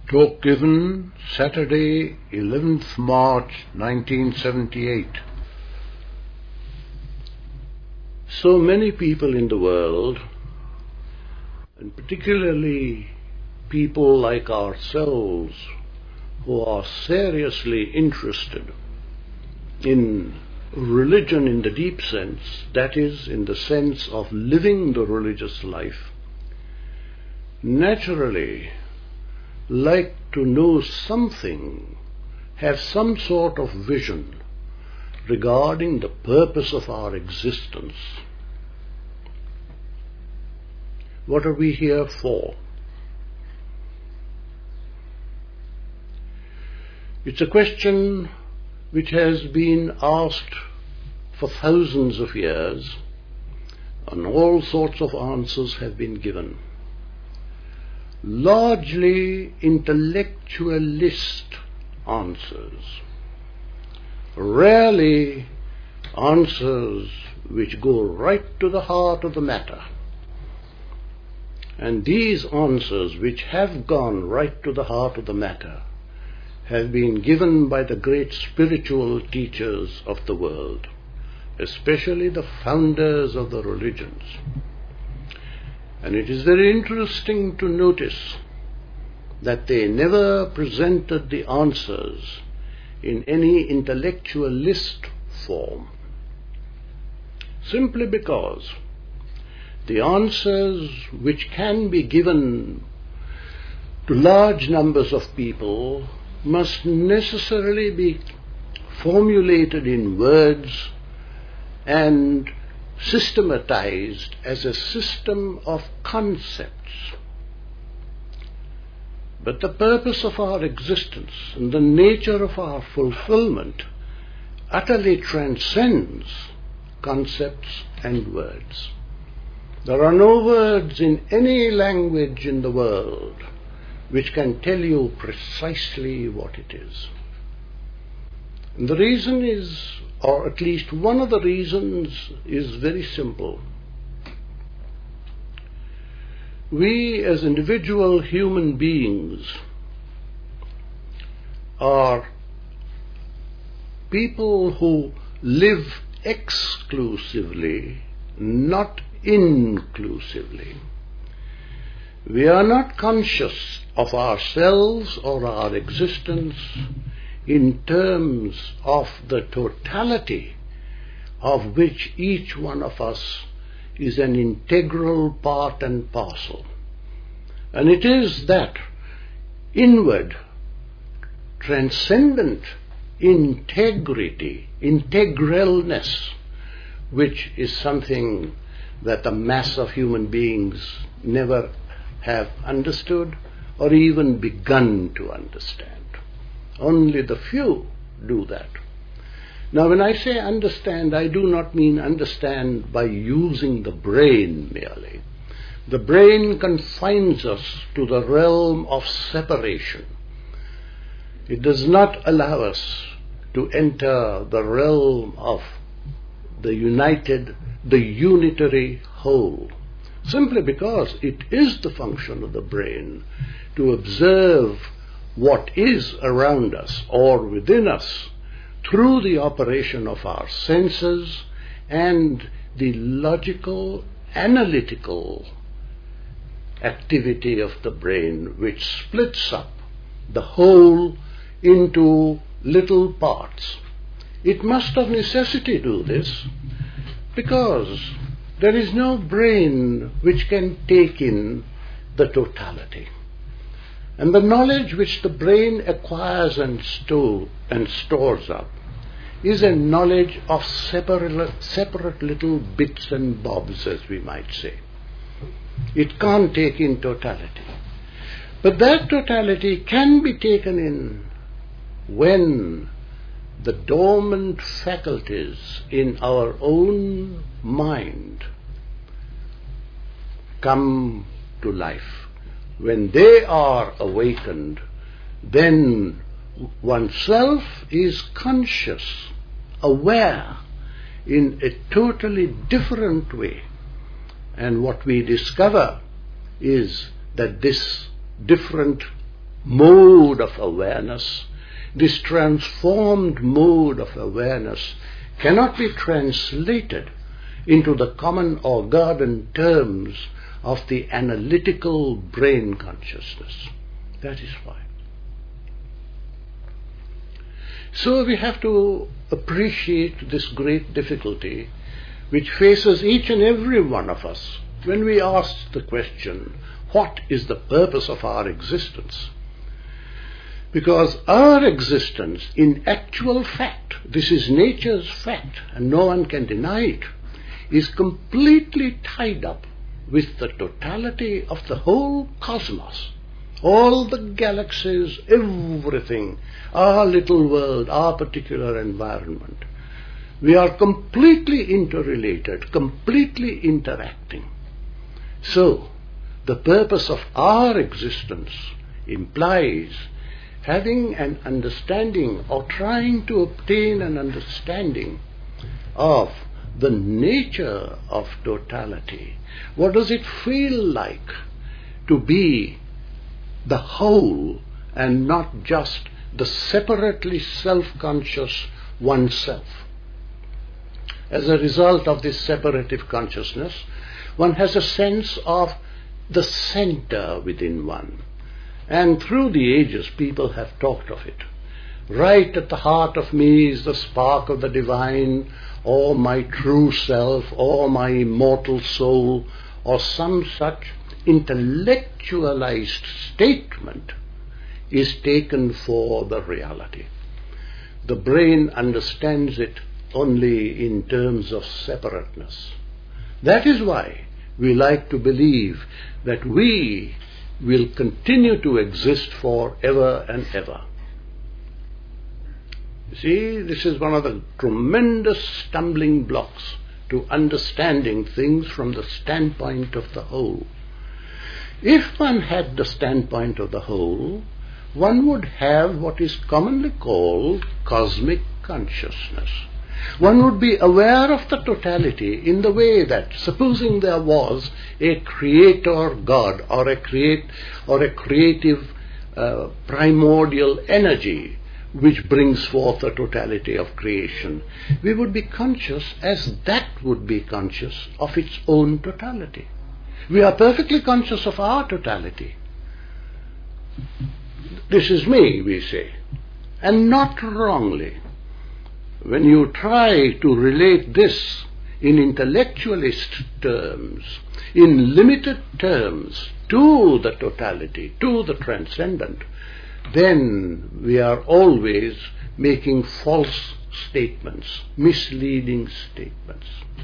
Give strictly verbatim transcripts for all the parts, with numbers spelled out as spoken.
Talk given Saturday, eleventh March nineteen seventy-eight. So many people in the world, and particularly people like ourselves who are seriously interested in religion in the deep sense, that is, in the sense of living the religious life, naturally like to know something, have some sort of vision regarding the purpose of our existence. What are we here for? It's a question which has been asked for thousands of years, and all sorts of answers have been given. Largely intellectualist answers, rarely answers which go right to the heart of the matter. And these answers which have gone right to the heart of the matter have been given by the great spiritual teachers of the world, especially the founders of the religions. And it is very interesting to notice that they never presented the answers in any intellectualist form, simply because the answers which can be given to large numbers of people must necessarily be formulated in words and systematized as a system of concepts. But the purpose of our existence and the nature of our fulfillment utterly transcends concepts and words. There are no words in any language in the world which can tell you precisely what it is. And the reason is, or at least one of the reasons, is very simple. We as individual human beings are people who live exclusively, not inclusively. We are not conscious of ourselves or our existence in terms of the totality of which each one of us is an integral part and parcel. And it is that inward, transcendent integrity, integralness, which is something that the mass of human beings never have understood or even begun to understand. Only the few do that. Now, when I say understand, I do not mean understand by using the brain merely. The brain confines us to the realm of separation. It does not allow us to enter the realm of the united, the unitary whole, simply because it is the function of the brain to observe what is around us or within us through the operation of our senses and the logical, analytical activity of the brain, which splits up the whole into little parts. It must of necessity do this because there is no brain which can take in the totality. And the knowledge which the brain acquires and, store, and stores up is a knowledge of separate, separate little bits and bobs, as we might say. It can't take in totality. But that totality can be taken in when the dormant faculties in our own mind come to life. When they are awakened, then oneself is conscious, aware in a totally different way. And what we discover is that this different mode of awareness, this transformed mode of awareness cannot be translated into the common or garden terms of the analytical brain consciousness. That is why. So we have to appreciate this great difficulty which faces each and every one of us when we ask the question, what is the purpose of our existence? Because our existence, in actual fact, this is nature's fact and no one can deny it, is completely tied up with the totality of the whole cosmos. All the galaxies, everything, our little world, our particular environment. We are completely interrelated, completely interacting. So, the purpose of our existence implies having an understanding or trying to obtain an understanding of the nature of totality. What does it feel like to be the whole and not just the separately self-conscious oneself? As a result of this separative consciousness, one has a sense of the center within one. And through the ages, people have talked of it. Right at the heart of me is the spark of the divine, or my true self, or my immortal soul, or some such intellectualized statement is taken for the reality. The brain understands it only in terms of separateness. That is why we like to believe that we will continue to exist forever and ever. You see, this is one of the tremendous stumbling blocks to understanding things from the standpoint of the whole. If one had the standpoint of the whole, one would have what is commonly called cosmic consciousness. One would be aware of the totality in the way that, supposing there was a creator God or a create or a creative uh, primordial energy which brings forth the totality of creation, we would be conscious as that would be conscious of its own totality. We are perfectly conscious of our totality. This is me, we say, and not wrongly. When you try to relate this in intellectualist terms, in limited terms, to the totality, to the transcendent, then we are always making false statements, misleading statements.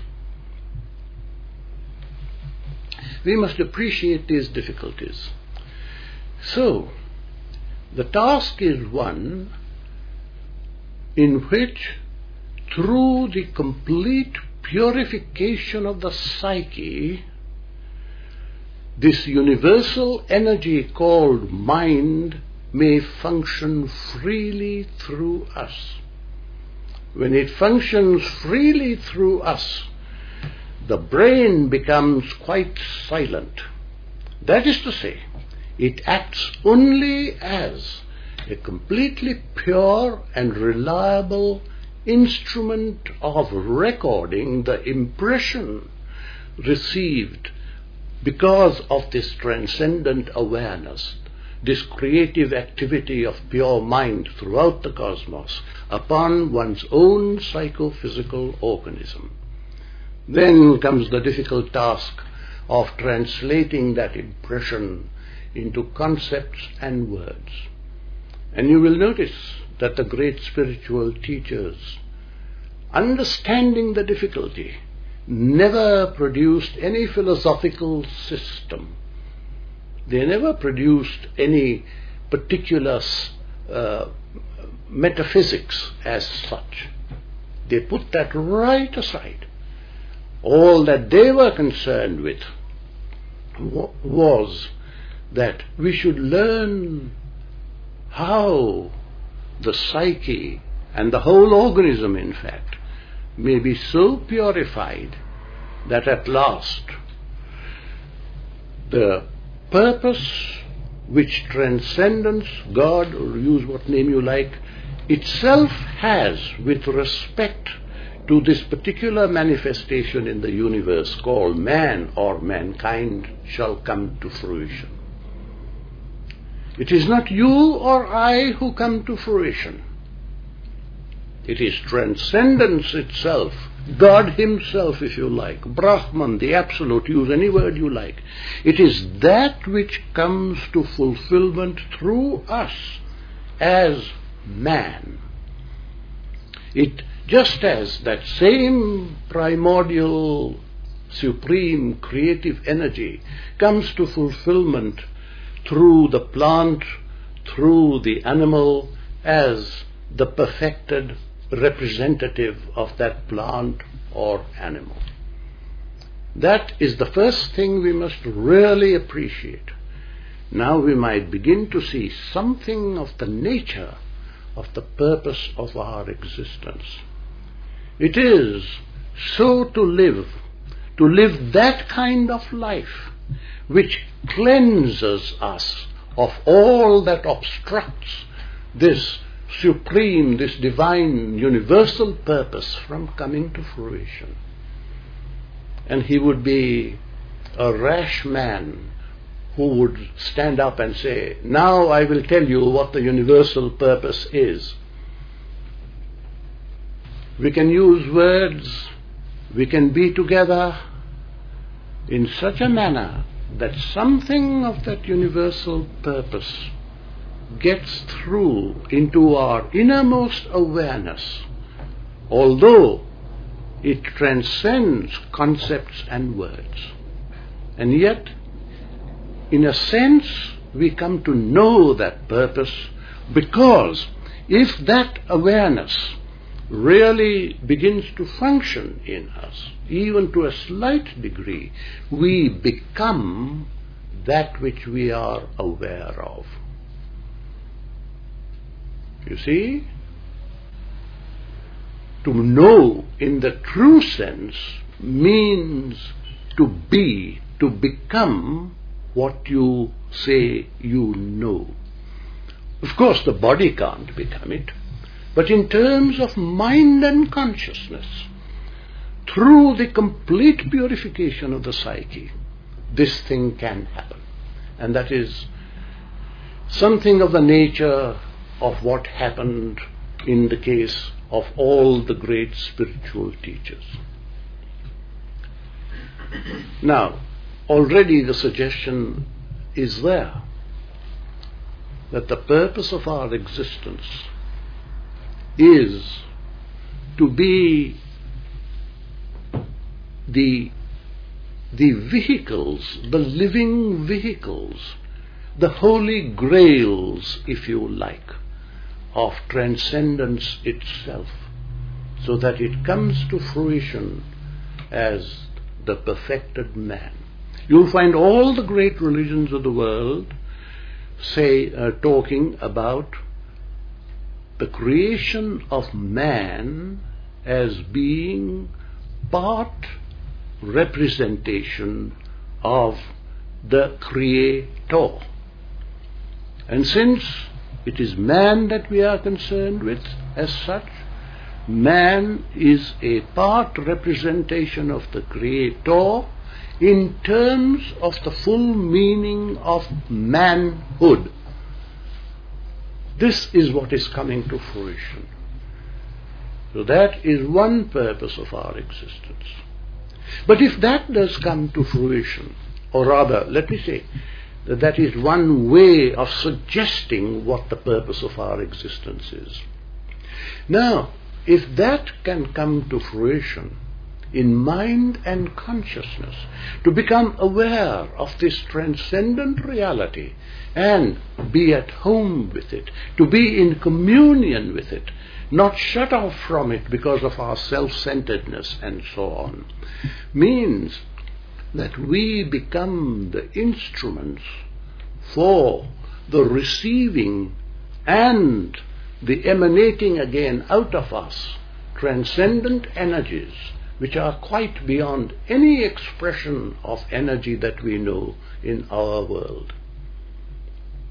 We must appreciate these difficulties. So, the task is one in which, through the complete purification of the psyche, this universal energy called mind may function freely through us. When it functions freely through us, the brain becomes quite silent. That is to say, it acts only as a completely pure and reliable instrument of recording the impression received because of this transcendent awareness, this creative activity of pure mind throughout the cosmos upon one's own psychophysical organism. Then comes the difficult task of translating that impression into concepts and words. And you will notice that the great spiritual teachers, understanding the difficulty, never produced any philosophical system. They never produced any particular uh, metaphysics as such. They put that right aside. All that they were concerned with was that we should learn how the psyche and the whole organism, in fact, may be so purified that at last the purpose which transcendence, God, or use what name you like, itself has with respect to this particular manifestation in the universe called man or mankind shall come to fruition. It is not you or I who come to fruition. It is transcendence itself, God himself, if you like, Brahman, the Absolute, use any word you like. It is that which comes to fulfillment through us as man. It, just as that same primordial, supreme, creative energy comes to fulfillment through the plant, through the animal, as the perfected representative of that plant or animal. That is the first thing we must really appreciate. Now we might begin to see something of the nature of the purpose of our existence. It is so to live, to live that kind of life which cleanses us of all that obstructs this supreme, this divine, universal purpose from coming to fruition. And he would be a rash man who would stand up and say, now I will tell you what the universal purpose is. We can use words, we can be together in such a manner that something of that universal purpose gets through into our innermost awareness, although it transcends concepts and words. And yet, in a sense, we come to know that purpose, because if that awareness really begins to function in us, even to a slight degree, we become that which we are aware of. You see? To know in the true sense means to be, to become what you say you know. Of course, the body can't become it, but in terms of mind and consciousness, through the complete purification of the psyche, this thing can happen. And that is something of the nature of what happened in the case of all the great spiritual teachers. Now, already the suggestion is there that the purpose of our existence is to be the, the vehicles, the living vehicles, the holy grails, if you like, of transcendence itself, so that it comes to fruition as the perfected man. You'll find all the great religions of the world say, uh, talking about the creation of man as being part representation of the Creator. And since it is man that we are concerned with as such, man is a part representation of the Creator in terms of the full meaning of manhood. This is what is coming to fruition. So that is one purpose of our existence. But if that does come to fruition, or rather, let me say, that that is one way of suggesting what the purpose of our existence is. Now, if that can come to fruition in mind and consciousness, to become aware of this transcendent reality and be at home with it, to be in communion with it, not shut off from it because of our self-centeredness and so on, means that we become the instruments for the receiving and the emanating again out of us transcendent energies which are quite beyond any expression of energy that we know in our world.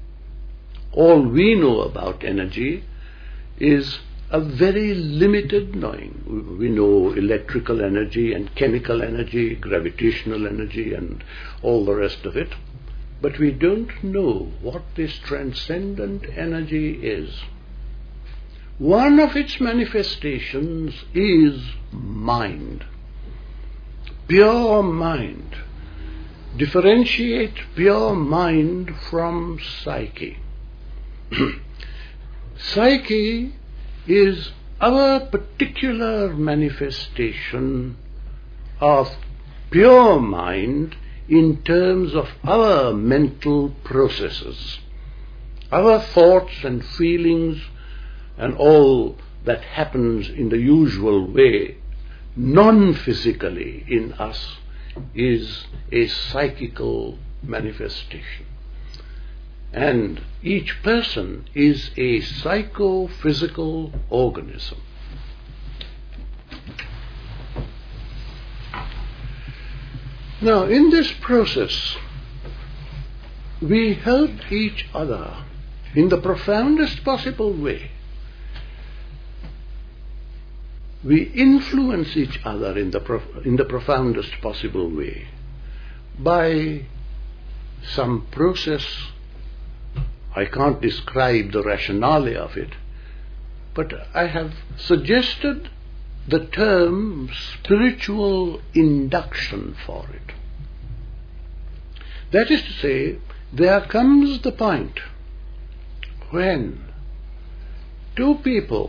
all we know about energy is a very limited knowing. We know electrical energy and chemical energy, gravitational energy and all the rest of it, but we don't know what this transcendent energy is. One of its manifestations is mind, pure mind. Differentiate pure mind from psyche. Psyche is our particular manifestation of pure mind in terms of our mental processes, our thoughts and feelings and all that happens in the usual way, non-physically in us, is a psychical manifestation. And each person is a psychophysical organism. Now, in this process, we help each other in the profoundest possible way. We influence each other in the, prof- in the profoundest possible way by some process. I can't describe the rationale of it, but I have suggested the term spiritual induction for it. That is to say, there comes the point when two people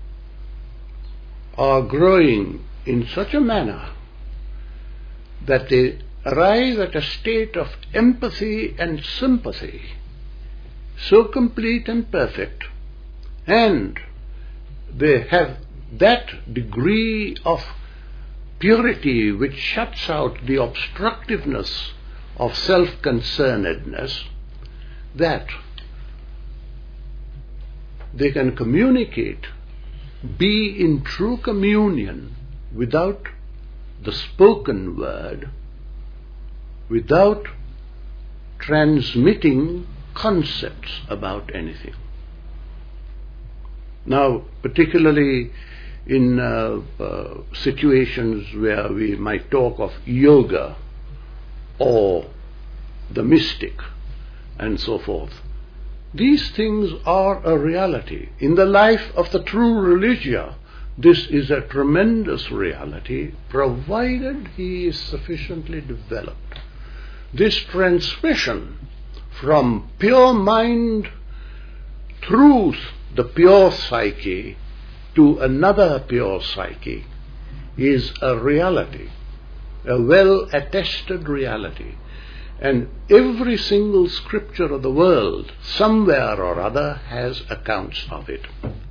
are growing in such a manner that they arrive at a state of empathy and sympathy so complete and perfect, and they have that degree of purity which shuts out the obstructiveness of self-concernedness, that they can communicate, be in true communion without the spoken word, without transmitting concepts about anything. Now, particularly in uh, uh, situations where we might talk of yoga or the mystic and so forth, these things are a reality. In the life of the true religio, this is a tremendous reality, provided he is sufficiently developed. This transmission from pure mind through the pure psyche to another pure psyche is a reality, a well-attested reality. And every single scripture of the world, somewhere or other, has accounts of it.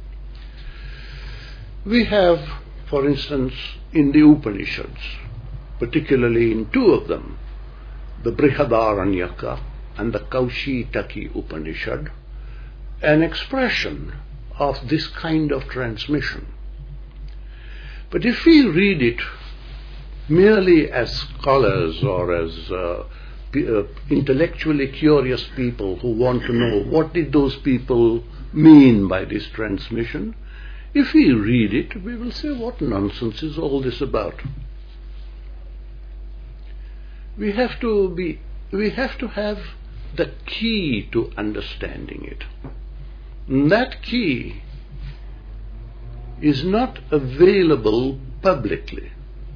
We have, for instance, in the Upanishads, particularly in two of them, the Brihadaranyaka and the Kaushitaki Upanishad, an expression of this kind of transmission. But if we read it merely as scholars or as uh, uh, intellectually curious people who want to know what did those people mean by this transmission, if we read it, we will say, what nonsense is all this about? We have to be, we have to have the key to understanding it. And that key is not available publicly.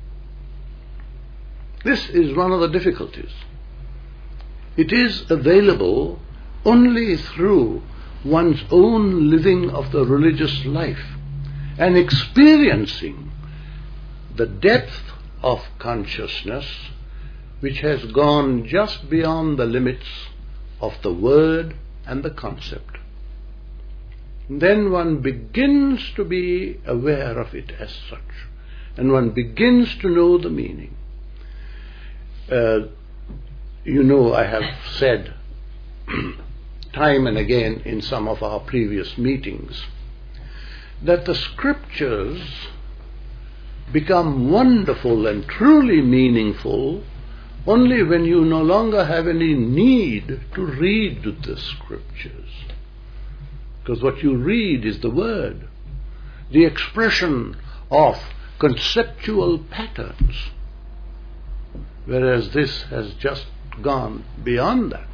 This is one of the difficulties. It is available only through one's own living of the religious life and experiencing the depth of consciousness which has gone just beyond the limits of the word and the concept. Then one begins to be aware of it as such, and one begins to know the meaning. Uh, you know, I have said time and again in some of our previous meetings that the scriptures become wonderful and truly meaningful only when you no longer have any need to read the scriptures. because what you read is the word, the expression of conceptual patterns, whereas this has just gone beyond that.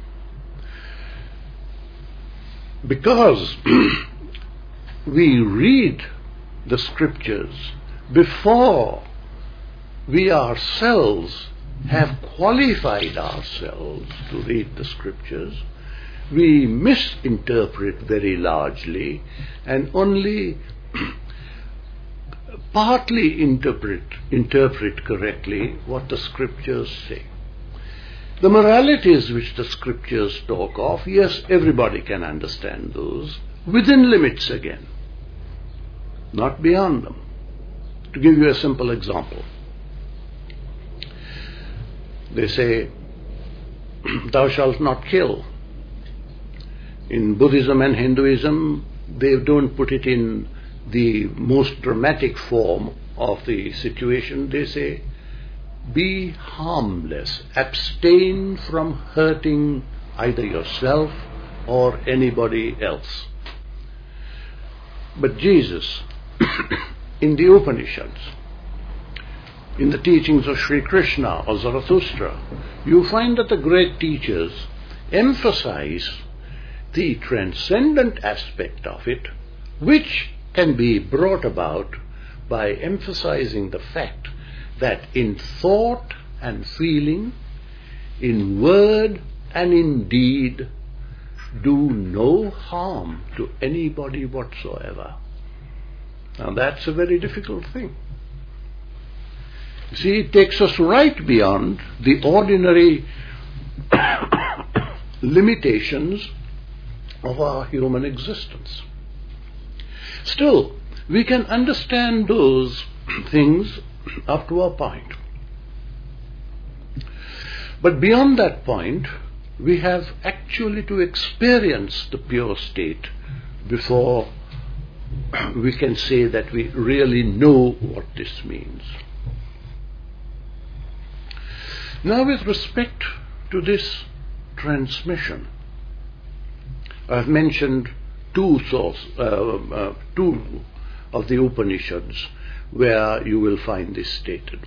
Because we read the scriptures before we ourselves have qualified ourselves to read the scriptures, we misinterpret very largely and only partly interpret, interpret correctly what the scriptures say. The moralities which the scriptures talk of, yes, everybody can understand those, within limits again, not beyond them. To give you a simple example, they say, thou shalt not kill. In Buddhism and Hinduism, they don't put it in the most dramatic form of the situation. They say, be harmless, abstain from hurting either yourself or anybody else. But Jesus, in the Upanishads, in the teachings of Sri Krishna or Zarathustra, you find that the great teachers emphasize the transcendent aspect of it, which can be brought about by emphasizing the fact that in thought and feeling, in word and in deed, do no harm to anybody whatsoever. Now that's a very difficult thing. See, it takes us right beyond the ordinary limitations of our human existence. Still, we can understand those things up to a point. But beyond that point, we have actually to experience the pure state before we can say that we really know what this means. Now, with respect to this transmission, I've mentioned two source, uh, uh, two of the Upanishads where you will find this stated.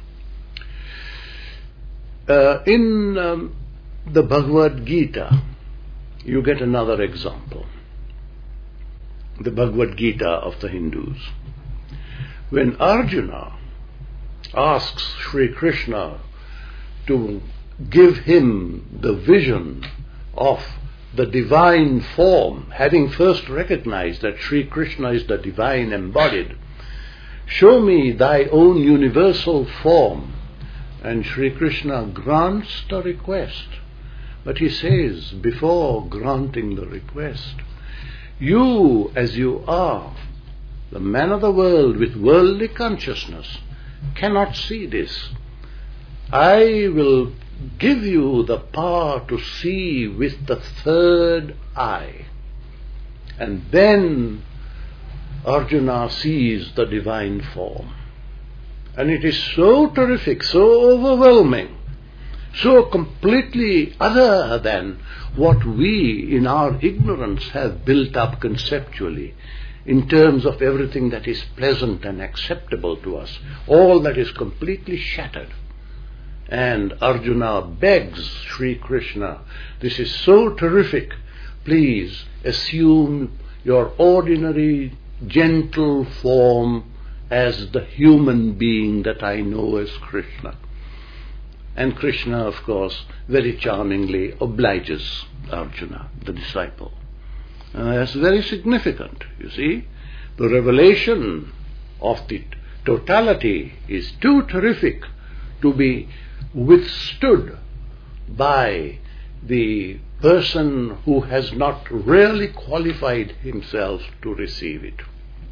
Uh, in um, the Bhagavad Gita, you get another example. The Bhagavad Gita of the Hindus. When Arjuna asks Sri Krishna to give him the vision of the divine form, having first recognized that Sri Krishna is the divine embodied, show me thy own universal form. And Sri Krishna grants the request. But he says, before granting the request, you as you are, the man of the world with worldly consciousness, cannot see this. I will give you the power to see with the third eye. And then Arjuna sees the divine form. And it is so terrific, so overwhelming, so completely other than what we in our ignorance have built up conceptually in terms of everything that is pleasant and acceptable to us. All that is completely shattered. And Arjuna begs Sri Krishna, this is so terrific, please assume your ordinary gentle form as the human being that I know as Krishna. And Krishna, of course, very charmingly obliges Arjuna, the disciple. And that's very significant, you see. The revelation of the totality is too terrific to be withstood by the person who has not really qualified himself to receive it.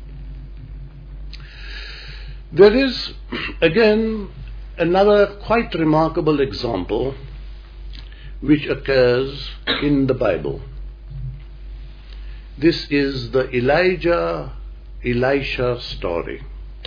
There is, again, another quite remarkable example which occurs in the Bible. This is the Elijah-Elisha story.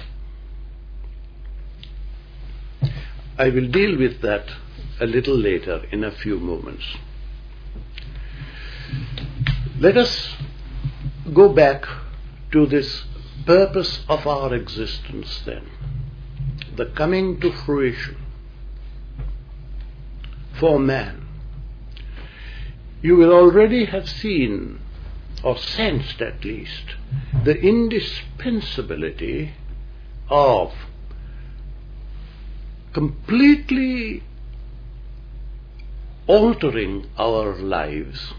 I will deal with that a little later in a few moments. Let us go back to this purpose of our existence then, the coming to fruition for man. You will already have seen, or sensed at least, the indispensability of completely altering our lives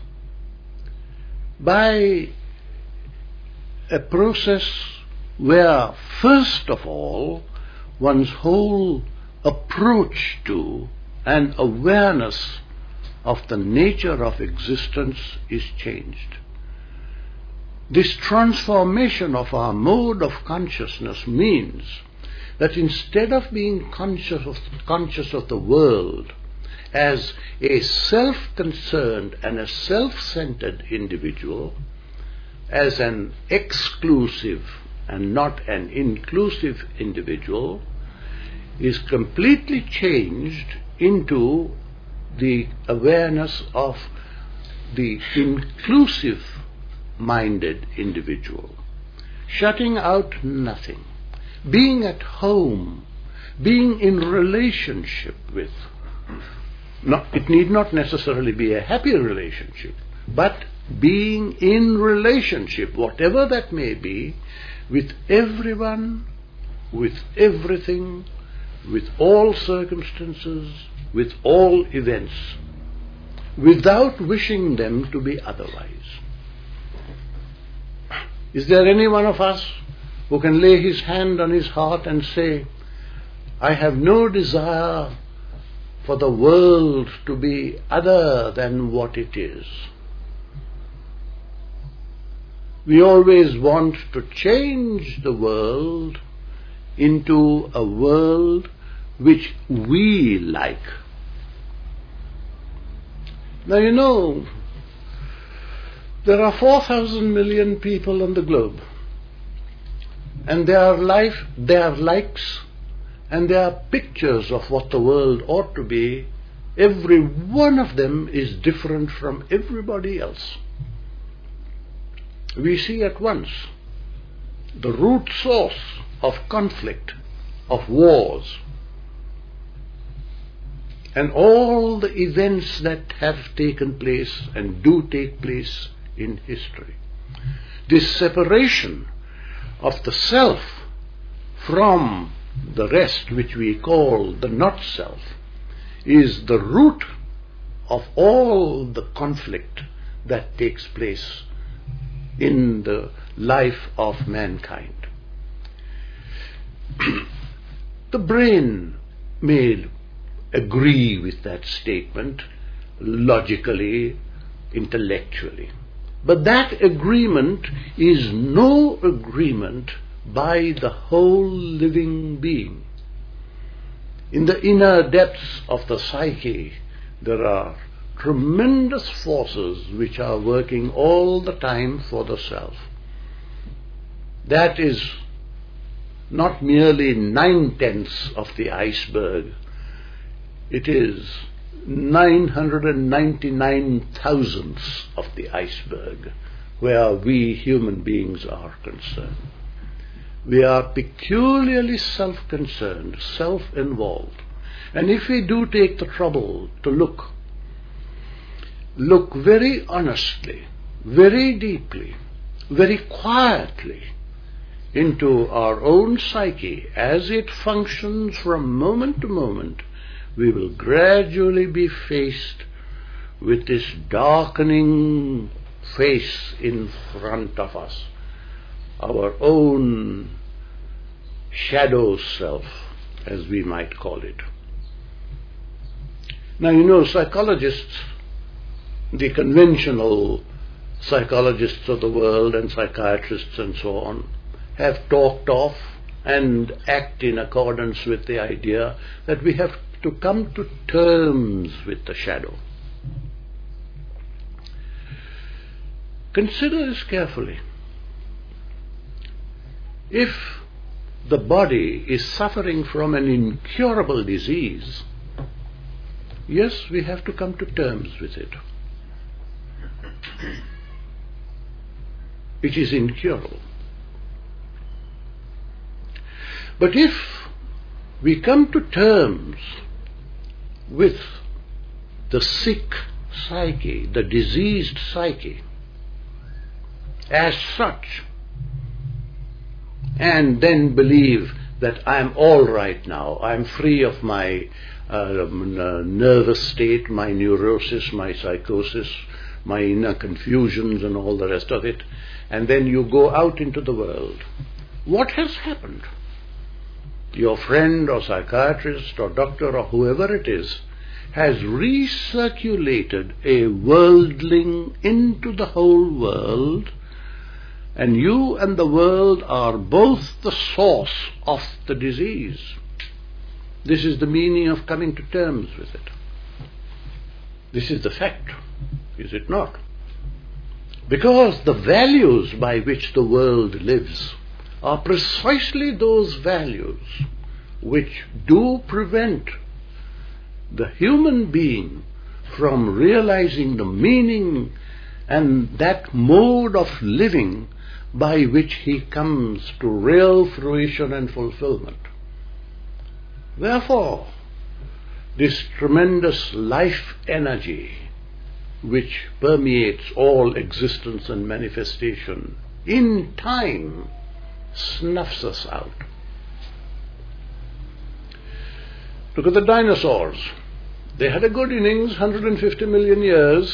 by a process where, first of all, one's whole approach to and awareness of the nature of existence is changed. This transformation of our mode of consciousness means that instead of being conscious of, conscious of the world as a self-concerned and a self-centered individual, as an exclusive and not an inclusive individual, is completely changed into the awareness of the inclusive-minded individual, shutting out nothing, being at home, being in relationship with. No, it need not necessarily be a happy relationship, but being in relationship, whatever that may be, with everyone, with everything, with all circumstances, with all events, without wishing them to be otherwise. Is there any one of us who can lay his hand on his heart and say, I have no desire for the world to be other than what it is? We always want to change the world into a world which we like. Now you know, there are four thousand million people on the globe, and their life, their likes, and their pictures of what the world ought to be, every one of them is different from everybody else. We see at once the root source of conflict, of wars, and all the events that have taken place and do take place in history. This separation of the self from the rest, which we call the not-self, is the root of all the conflict that takes place in the life of mankind. The brain may agree with that statement logically, intellectually, but that agreement is no agreement by the whole living being. In the inner depths of the psyche, there are tremendous forces which are working all the time for the self. That is not merely nine-tenths of the iceberg, it is nine hundred ninety-nine thousandths of the iceberg where we human beings are concerned. We are peculiarly self-concerned, self-involved. And if we do take the trouble to look, look very honestly, very deeply, very quietly into our own psyche as it functions from moment to moment, we will gradually be faced with this darkening face in front of us, our own shadow self, as we might call it. Now, you know, psychologists, the conventional psychologists of the world and psychiatrists and so on, have talked of and act in accordance with the idea that we have to come to terms with the shadow. Consider this carefully. If the body is suffering from an incurable disease, yes, we have to come to terms with it. it is incurable. But if we come to terms with the sick psyche, the diseased psyche, as such, and then believe that I am all right now, I am free of my uh, nervous state, my neurosis, my psychosis, my inner confusions and all the rest of it, and then you go out into the world, what has happened? Your friend or psychiatrist or doctor or whoever it is has recirculated a worldling into the whole world, and you and the world are both the source of the disease. This is the meaning of coming to terms with it. This is the fact, is it not? Because the values by which the world lives are precisely those values which do prevent the human being from realizing the meaning and that mode of living by which he comes to real fruition and fulfillment. Therefore, this tremendous life energy which permeates all existence and manifestation, in time snuffs us out. Look at the dinosaurs. They had a good innings, one hundred fifty million years.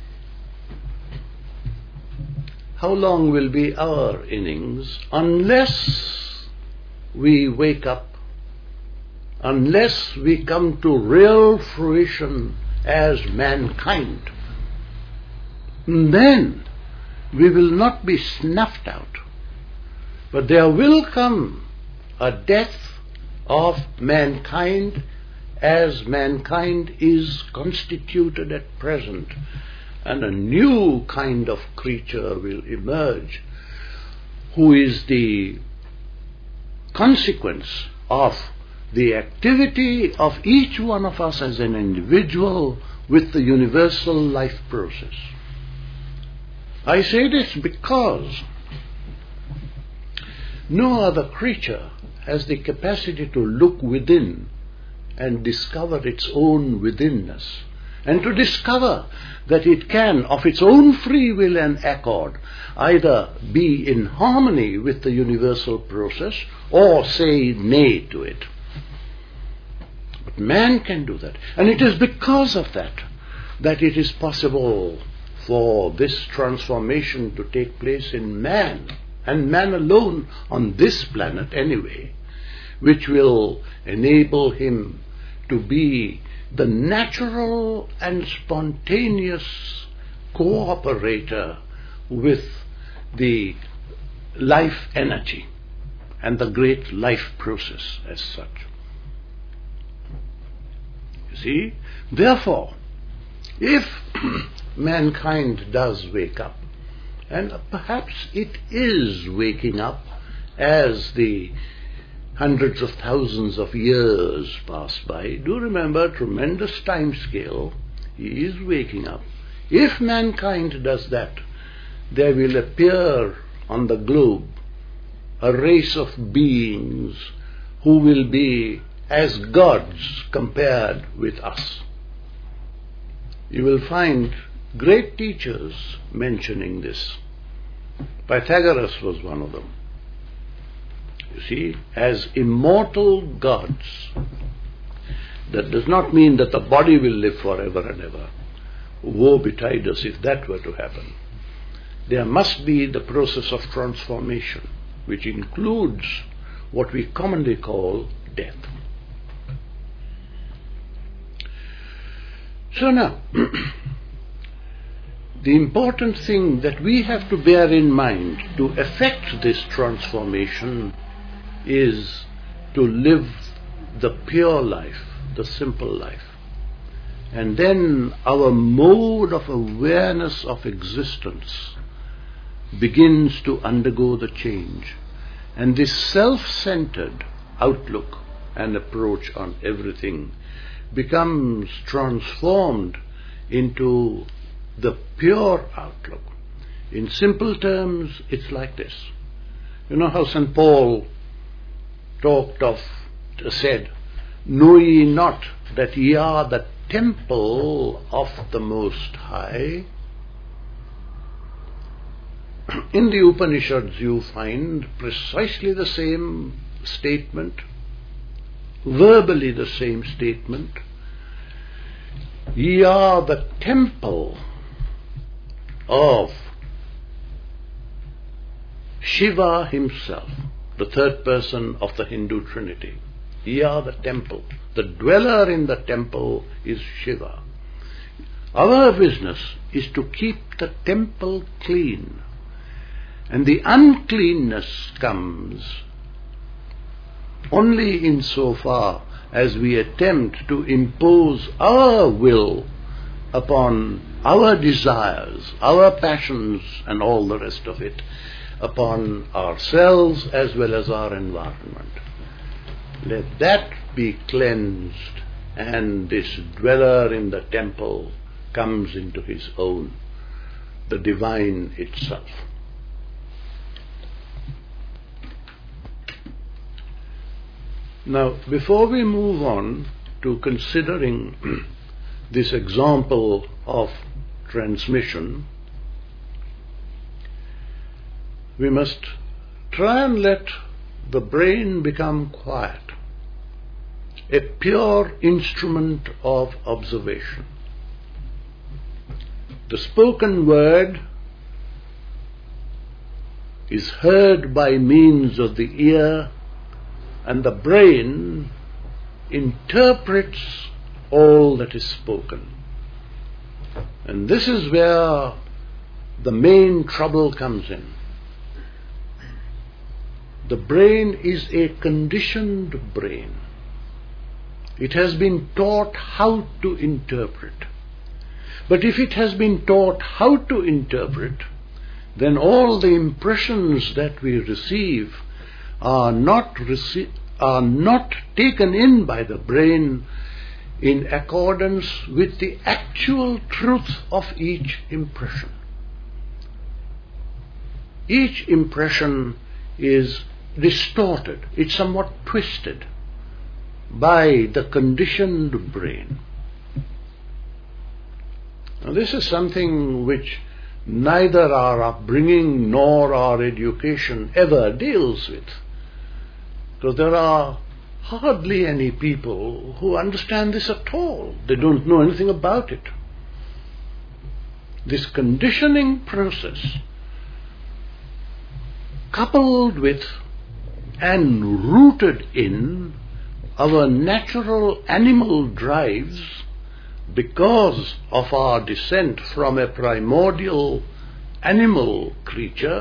How long will be our innings unless we wake up, unless we come to real fruition as mankind? And then we will not be snuffed out. But there will come a death of mankind as mankind is constituted at present, and a new kind of creature will emerge who is the consequence of the activity of each one of us as an individual with the universal life process. I say this because no other creature has the capacity to look within and discover its own withinness, and to discover that it can, of its own free will and accord, either be in harmony with the universal process or say nay to it. But man can do that, and it is because of that that it is possible for this transformation to take place in man, and man alone on this planet anyway, which will enable him to be the natural and spontaneous cooperator with the life energy and the great life process as such. You see, therefore, if mankind does wake up, and perhaps it is waking up as the hundreds of thousands of years pass by. Do remember, tremendous time scale. He is waking up. If mankind does that, there will appear on the globe a race of beings who will be as gods compared with us. You will find great teachers mentioning this. Pythagoras was one of them. You see, as immortal gods. That does not mean that the body will live forever and ever. Woe betide us if that were to happen. There must be the process of transformation, which includes what we commonly call death. So now, the important thing that we have to bear in mind to effect this transformation is to live the pure life, the simple life. And then our mode of awareness of existence begins to undergo the change. And this self-centered outlook and approach on everything becomes transformed into the pure outlook, In simple terms, it's like this. You know how Saint Paul talked of, said, "Know ye not that ye are the temple of the Most High?" In the Upanishads you find precisely the same statement, verbally the same statement. Ye are the temple of Shiva himself, the third person of the Hindu Trinity. Ye are the temple. The dweller in the temple is Shiva. Our business is to keep the temple clean. And the uncleanness comes only insofar as we attempt to impose our will upon our desires, our passions, and all the rest of it, upon ourselves as well as our environment. Let that be cleansed, and this dweller in the temple comes into his own, the divine itself. Now, before we move on to considering this example of transmission, we must try and let the brain become quiet, a pure instrument of observation. The spoken word is heard by means of the ear, and the brain interprets all that is spoken. And this is where the main trouble comes in. The brain is a conditioned brain. It has been taught how to interpret. But if it has been taught how to interpret, then all the impressions that we receive are not rece- are not taken in by the brain in accordance with the actual truth of each impression. Each impression is distorted, it's somewhat twisted by the conditioned brain. Now, this is something which neither our upbringing nor our education ever deals with. So there are hardly any people who understand this at all. They don't know anything about it. This conditioning process, coupled with and rooted in our natural animal drives, because of our descent from a primordial animal creature,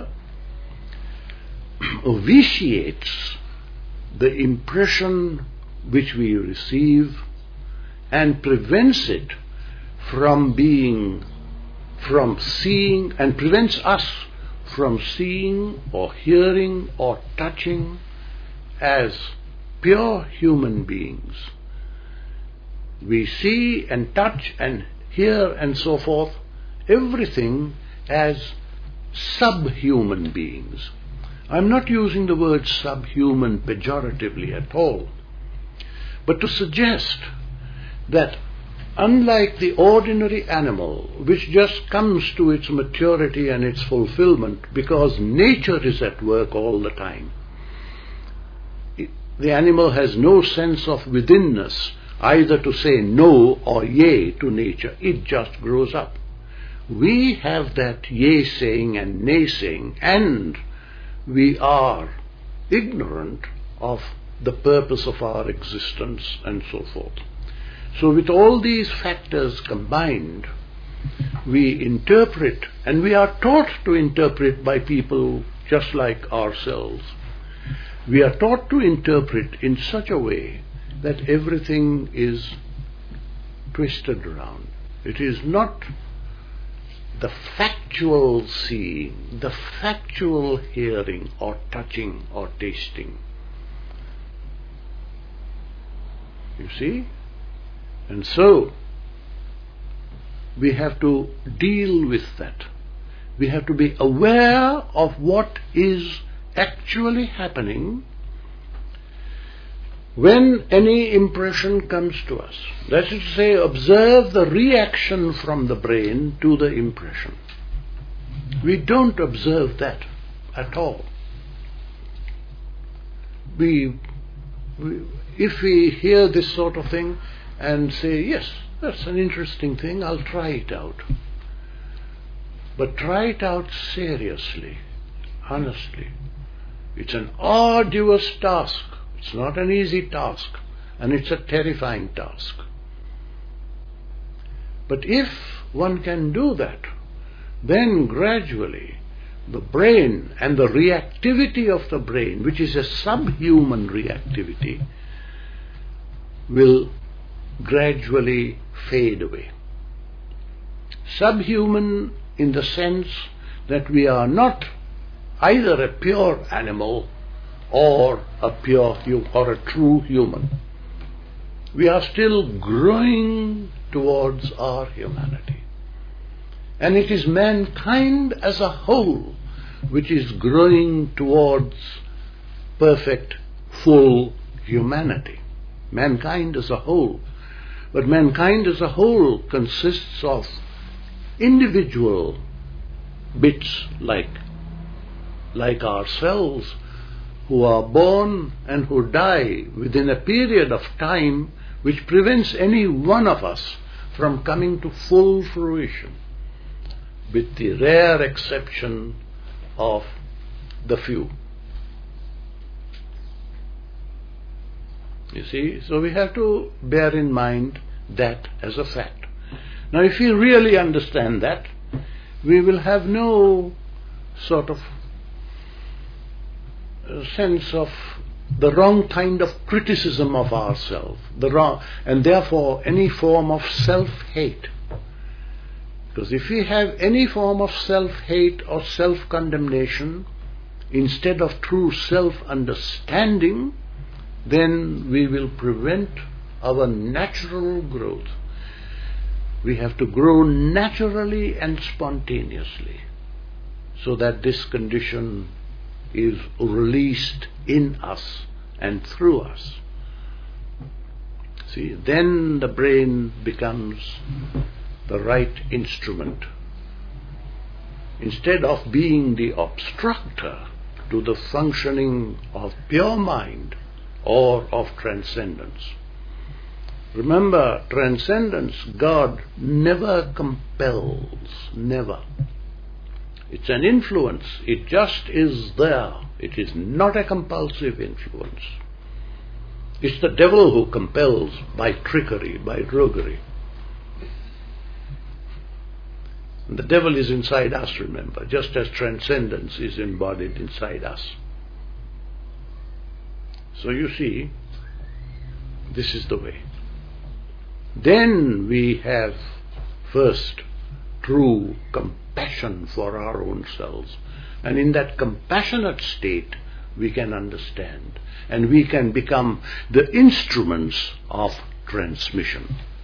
vitiates the impression which we receive and prevents it from being, from seeing, and prevents us from seeing or hearing or touching as pure human beings. We see and touch and hear and so forth everything as subhuman beings. I'm not using the word subhuman pejoratively at all, but to suggest that unlike the ordinary animal, which just comes to its maturity and its fulfillment because nature is at work all the time, the animal has no sense of withinness either to say no or yea to nature. It just grows up. We have that yea saying and nay saying, and we are ignorant of the purpose of our existence and so forth. So with all these factors combined, we interpret, and we are taught to interpret by people just like ourselves. We are taught to interpret in such a way that everything is twisted around. It is not the factual seeing, the factual hearing or touching or tasting. You see? And so we have to deal with that. We have to be aware of what is actually happening when any impression comes to us. That is to say, observe the reaction from the brain to the impression. We don't observe that at all. We, we, if we hear this sort of thing and say, yes, that's an interesting thing, I'll try it out. But try it out seriously, honestly. It's an arduous task. It's not an easy task, and it's a terrifying task. But if one can do that, then gradually the brain and the reactivity of the brain, which is a subhuman reactivity, will gradually fade away. Subhuman in the sense that we are not either a pure animal or a pure hu- or a true human. We are still growing towards our humanity. And it is mankind as a whole which is growing towards perfect, full humanity. Mankind as a whole. But mankind as a whole consists of individual bits like, like ourselves, who are born and who die within a period of time which prevents any one of us from coming to full fruition, with the rare exception of the few. You see, so we have to bear in mind that as a fact. Now, if we really understand that, we will have no sort of sense of the wrong kind of criticism of ourselves, the wrong, and therefore any form of self-hate. Because if we have any form of self-hate or self-condemnation instead of true self-understanding, then we will prevent our natural growth. We have to grow naturally and spontaneously, so that this condition is released in us and through us. See, then the brain becomes the right instrument. Instead of being the obstructor to the functioning of pure mind or of transcendence. Remember, transcendence, God never compels, never. It's an influence. It just is there. It is not a compulsive influence. It's the devil who compels by trickery, by roguery. And the devil is inside us, remember, just as transcendence is embodied inside us. So you see, this is the way. Then we have first true compassion for our own selves. And in that compassionate state, we can understand. And we can become the instruments of transmission.